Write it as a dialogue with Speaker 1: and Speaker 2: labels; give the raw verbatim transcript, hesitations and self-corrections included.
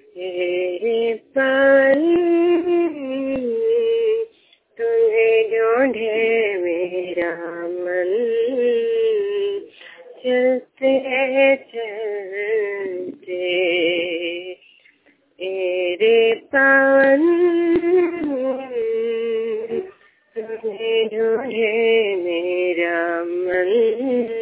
Speaker 1: तेरे पान तुम्हें ढूंढे मेरा मन, चलते चलते तेरे पान तुम्हें ढूंढे मेरा मन।